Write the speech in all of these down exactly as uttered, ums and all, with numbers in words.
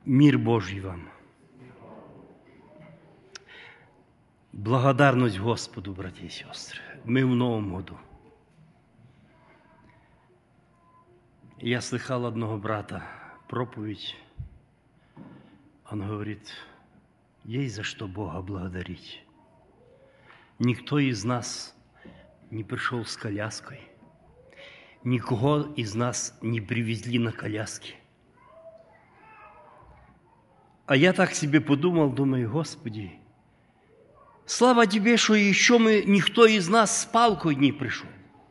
Мир Божий вам. Благодарность Господу, братья и сестры. Мы в Новом году. Я слыхал одного брата проповедь. Он говорит, есть за что Бога благодарить. Никто из нас не пришел с коляской. Никого из нас не привезли на коляске. А я так себе подумал, думаю, Господи, слава Тебе, что еще мы, никто из нас с палкой не пришел.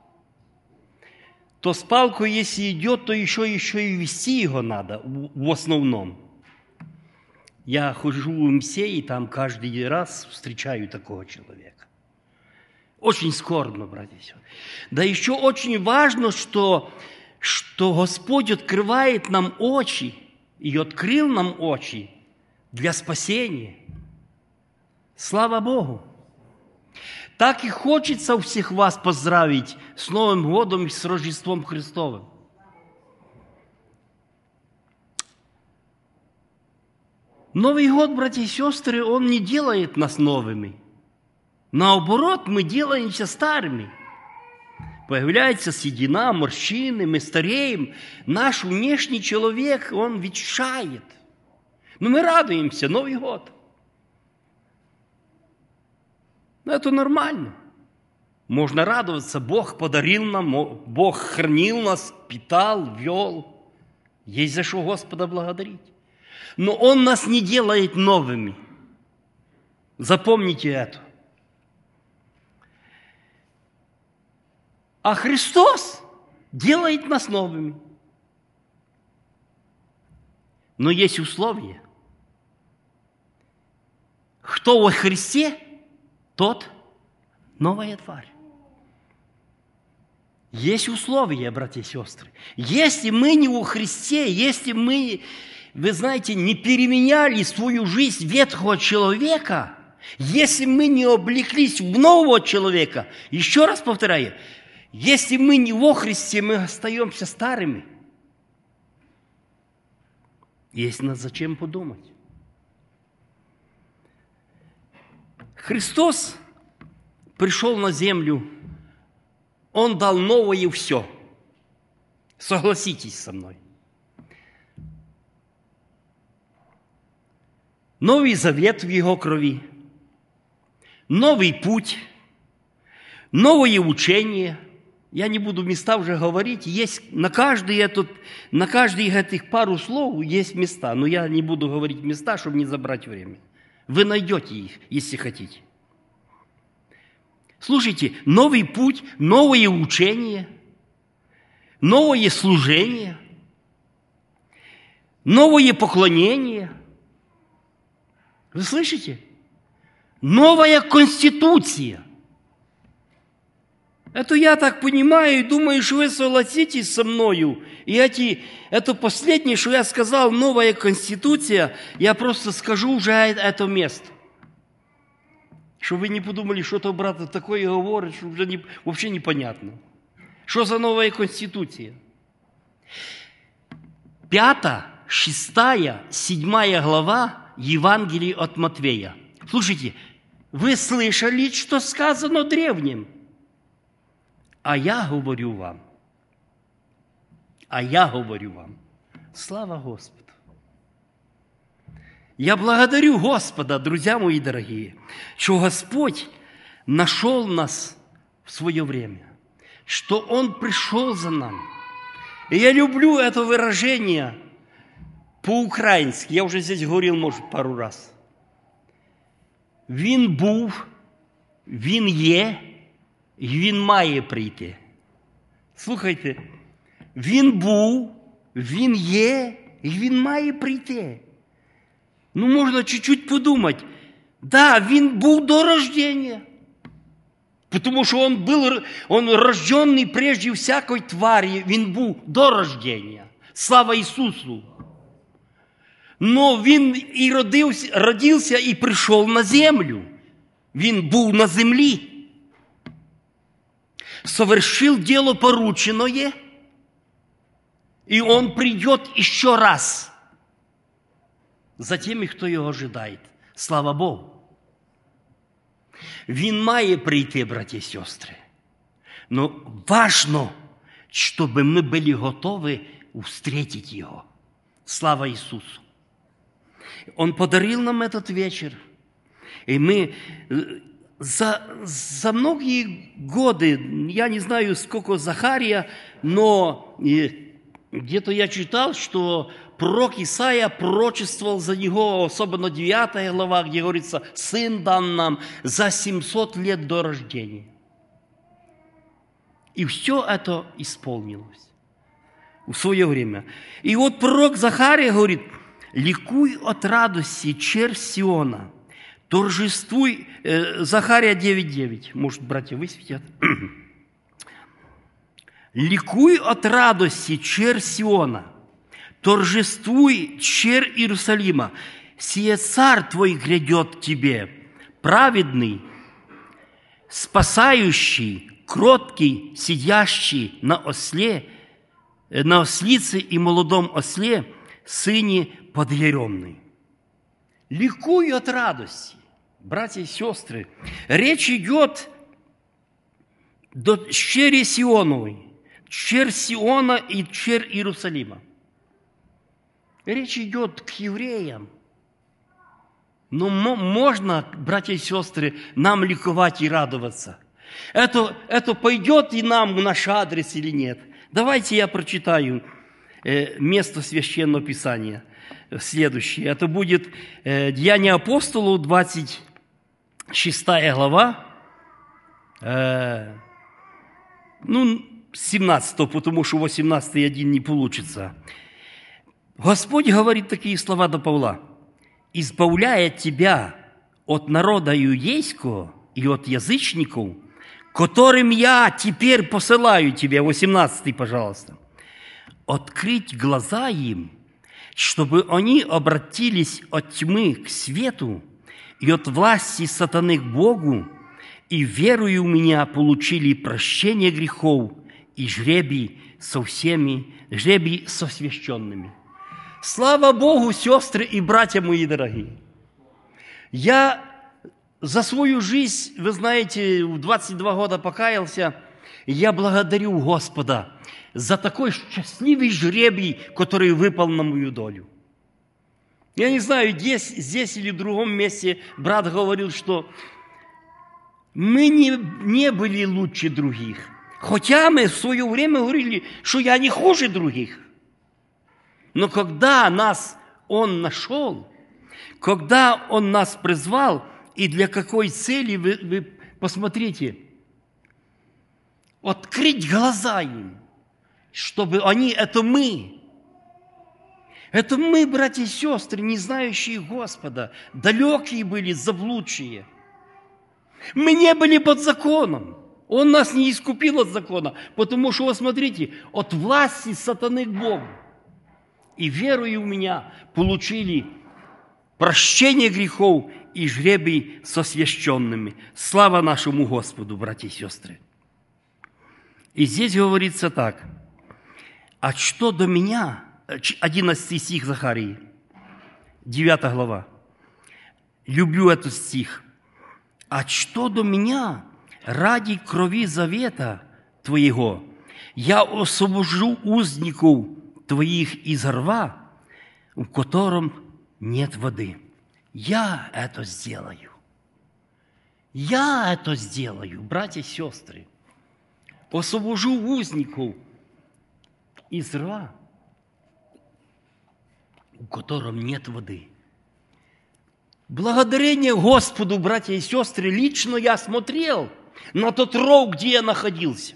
То с палкой, если идет, то еще, еще и вести его надо, в основном. Я хожу в МСЕ, и там каждый раз встречаю такого человека. Очень скорбно, братья и сестры. Да еще очень важно, что, что Господь открывает нам очи, и открыл нам очи для спасения. Слава Богу! Так и хочется всех вас поздравить с Новым годом и с Рождеством Христовым. Новый год, братья и сестры, он не делает нас новыми. Наоборот, мы делаемся старыми. Появляется седина, морщины, мы стареем. Наш внешний человек, он ветшает. Но мы радуемся, Новый год. Это нормально. Можно радоваться. Бог подарил нам, Бог хранил нас, питал, вел. Есть за что Господа благодарить. Но Он нас не делает новыми. Запомните это. А Христос делает нас новыми. Но есть условия. Кто во Христе, тот новая тварь. Есть условия, братья и сестры. Если мы не во Христе, если мы, вы знаете, не переменяли свою жизнь ветхого человека, если мы не облеклись в нового человека, еще раз повторяю, если мы не во Христе, мы остаемся старыми. Есть над зачем подумать. Христос пришел на землю, Он дал новое все. Согласитесь со мной. Новый завет в Его крови, новый путь, новое учение. Я не буду места уже говорить. Есть на каждый этот, на каждый этих пару слов есть места. Но я не буду говорить места, чтобы не забрать время. Вы найдете их, если хотите. Слушайте, новый путь, новое учение, новое служение, новое поклонение. Вы слышите? Новая конституция. Это я так понимаю и думаю, что вы согласитесь со мною. И эти, это последнее, что я сказал, новая конституция, я просто скажу уже это место. Чтобы вы не подумали, что-то брат такое говорит, что уже не, вообще непонятно. Что за новая конституция? Пятая, шестая, седьмая глава Евангелия от Матвея. Слушайте, вы слышали, что сказано древним? А я говорю вам, а я говорю вам, слава Господу. Я благодарю Господа, друзья мои дорогие, что Господь нашел нас в свое время, что Он пришел за нами. И я люблю это выражение по-украински, я уже здесь говорил, может, пару раз. Він був, він є, і він має прийти. Слухайте, він був, він є, і він має прийти. Ну, можно чуть-чуть подумать. Да, він був до рождения. Потому что он был, он рожденный прежде всякой твари. Він був до рождения. Слава Ісусу. Но він і родився, родився і прийшов на землю. Він був на землі. Совершил дело порученное. И он придет еще раз. за тими, хто його ожидає. Слава Богу. Він має прийти, браті і сестри. Но важно, чтобы мы были готовы встретить Его. Слава Иисусу! Он подарил нам этот вечер. И мы за, за многие годы, я не знаю, сколько Захария, но где-то я читал, что пророк Исаия пророчествовал за него, особенно девятая глава, где говорится, «Сын дан нам за семьсот лет до рождения». И все это исполнилось в свое время. И вот пророк Захария говорит, «Ликуй от радости, червь Сиона, торжествуй». Э, Захария девять девять. Может, братья высветят? «Ликуй от радости, червь Сиона, торжествуй, червь Иерусалима, сие царь твой грядет к тебе, праведный, спасающий, кроткий, сидящий на осле, на ослице и молодом осле, сыне подъяремный». Ликуй от радости, братья и сестры. Речь идет до черви Сионовой, червь Сиона и червь Иерусалима. Речь идет к евреям. Но можно, братья и сестры, нам ликовать и радоваться. Это, это пойдет и нам в наш адрес или нет? Давайте я прочитаю э, место Священного Писания. Следующее. Это будет э, Деяния апостолов, двадцать шестая глава. Э, ну, семнадцатого, потому что восемнадцатый один не получится. Господь говорит такие слова до Павла. «Избавляя тебя от народа иудейского и от язычников, которым я теперь посылаю тебе», восемнадцатый, пожалуйста, «открыть глаза им, чтобы они обратились от тьмы к свету и от власти сатаны к Богу, и верою в меня получили прощение грехов и жребий со всеми, жребий со священными». Слава Богу, сестры и братья мои дорогие! Я за свою жизнь, вы знаете, в двадцать два года покаялся, и я благодарю Господа за такой счастливый жребий, который выпал на мою долю. Я не знаю, здесь, здесь или в другом месте брат говорил, что мы не, не были лучше других. Хотя мы в свое время говорили, что я не хуже других. Но когда нас Он нашел, когда Он нас призвал, и для какой цели, вы, вы посмотрите, открыть глаза им, чтобы они, это мы, это мы, братья и сестры, не знающие Господа, далекие были, заблудшие. Мы не были под законом. Он нас не искупил от закона, потому что, вот смотрите, от власти сатаны к Богу. И верою в меня получили прощение грехов и жребий со священными. Слава нашему Господу, братья и сестры. И здесь говорится так. «А что до меня?» одиннадцатый стих Захарии, девятая глава. Люблю этот стих. «А что до меня? Ради крови завета Твоего я освобожу узников Твоих из рва, в котором нет воды». Я это сделаю. Я это сделаю, братья и сестры. Освобожу узников из рва, в котором нет воды. Благодарение Господу, братья и сестры, лично я смотрел на тот ров, где я находился.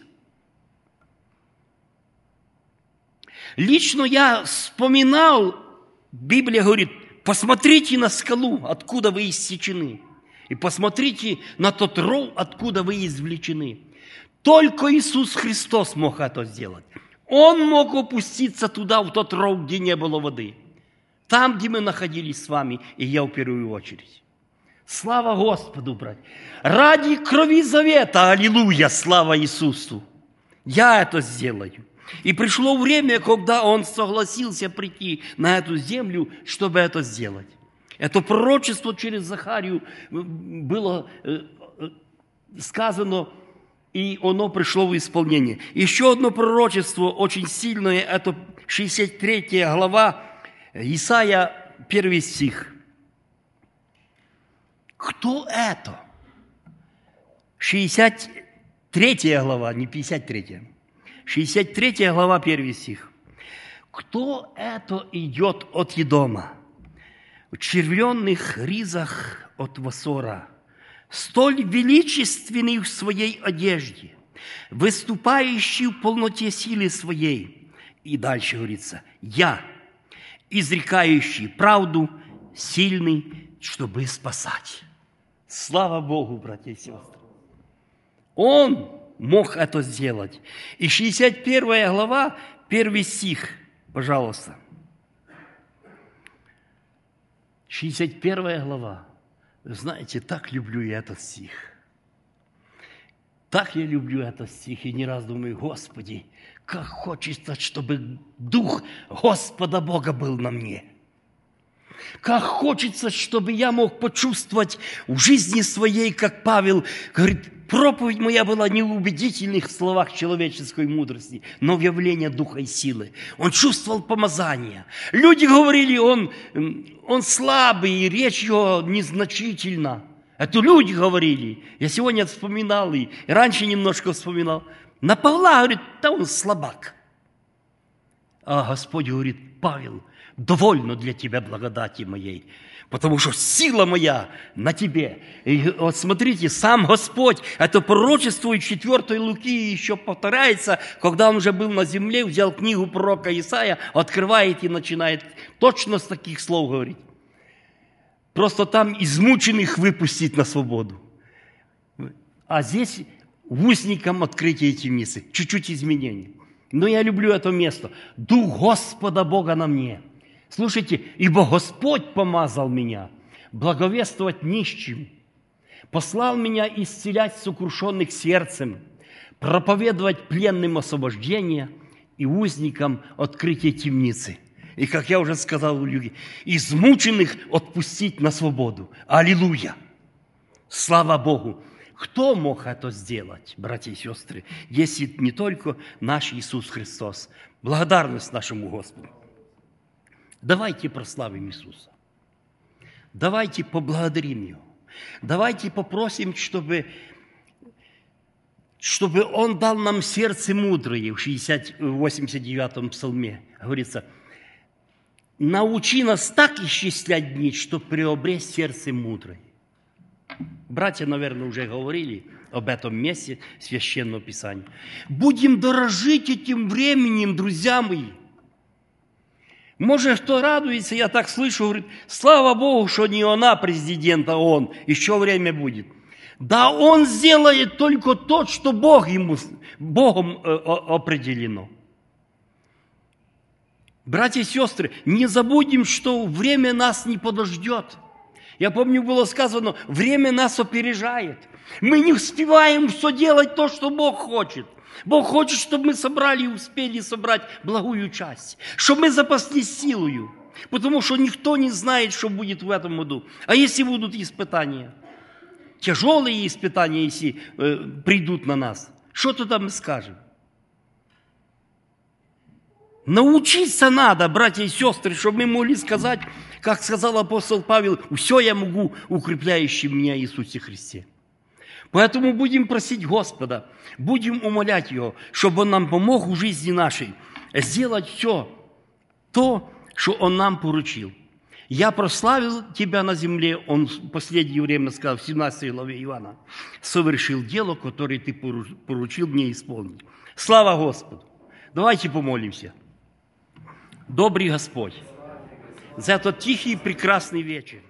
Лично я вспоминал, Библия говорит, посмотрите на скалу, откуда вы иссечены, и посмотрите на тот ров, откуда вы извлечены. Только Иисус Христос мог это сделать. Он мог опуститься туда, в тот ров, где не было воды. Там, где мы находились с вами, и я в первую очередь. Слава Господу, братья! Ради крови завета, аллилуйя, слава Иисусу! Я это сделаю. И пришло время, когда он согласился прийти на эту землю, чтобы это сделать. Это пророчество через Захарию было сказано, и оно пришло в исполнение. Еще одно пророчество, очень сильное, это шестьдесят третья глава, Исайя, первый стих. Кто это? шестьдесят третья глава, не пятьдесят третья. шестьдесят третья глава, первый стих. Кто это идет от Едома? В червленных ризах от Васора, столь величественный в своей одежде, выступающий в полноте силы своей. И дальше говорится, я, изрекающий правду, сильный, чтобы спасать. Слава Богу, братья и сестры. Он мог это сделать. И шестьдесят первая глава, первый стих, пожалуйста. шестьдесят первая глава. Знаете, так люблю я этот стих. Так я люблю этот стих, и не раз думаю, Господи, как хочется, чтобы Дух Господа Бога был на мне. Как хочется, чтобы я мог почувствовать в жизни своей, как Павел говорит, проповедь моя была не в убедительных словах человеческой мудрости, но в явлении духа и силы. Он чувствовал помазание. Люди говорили, он, он слабый, и речь его незначительна. Это люди говорили. Я сегодня вспоминал, и раньше немножко вспоминал. На Павла говорит, да он слабак. А Господь говорит, Павел, довольно для тебя благодати моей, потому что сила моя на тебе. И вот смотрите, сам Господь, это пророчество из четвертой Луки еще повторяется, когда он уже был на земле, взял книгу пророка Исаия, открывает и начинает точно с таких слов говорить. Просто там измученных выпустить на свободу. А здесь узникам открытие темницы. Чуть-чуть изменений. Но я люблю это место. Дух Господа Бога на мне. Слушайте, ибо Господь помазал меня благовествовать нищим, послал меня исцелять сокрушенных сердцем, проповедовать пленным освобождение и узникам открытие темницы. И, как я уже сказал, люди, измученных отпустить на свободу. Аллилуйя! Слава Богу! Кто мог это сделать, братья и сестры, если не только наш Иисус Христос? Благодарность нашему Господу. Давайте прославим Иисуса. Давайте поблагодарим Его. Давайте попросим, чтобы, чтобы Он дал нам сердце мудрое. В восемьдесят девятом псалме говорится, научи нас так исчислять дни, чтобы приобрести сердце мудрое. Братья, наверное, уже говорили об этом месте Священного Писания. Будем дорожить этим временем, друзья мои. Может, кто радуется, я так слышу, говорит, слава Богу, что не она президент, а он, еще время будет. Да он сделает только то, что Бог ему, Богом определено. Братья и сестры, не забудем, что время нас не подождет. Я помню, было сказано, время нас опережает. Мы не успеваем все делать то, что Бог хочет. Бог хочет, чтобы мы собрали и успели собрать благую часть. Чтобы мы запаслись силою. Потому что никто не знает, что будет в этом году. А если будут испытания? Тяжелые испытания, если э, придут на нас. Что тогда мы скажем? Научиться надо, братья и сестры, чтобы мы могли сказать, как сказал апостол Павел, «Все я могу, укрепляющий меня Иисусе Христе». Поэтому будем просить Господа, будем умолять Его, чтобы Он нам помог в жизни нашей сделать все то, что Он нам поручил. «Я прославил Тебя на земле», Он в последнее время сказал, в семнадцатой главе Иоанна, «совершил дело, которое Ты поручил мне исполнить». Слава Господу! Давайте помолимся. Добрый Господь, за этот тихий и прекрасный вечер.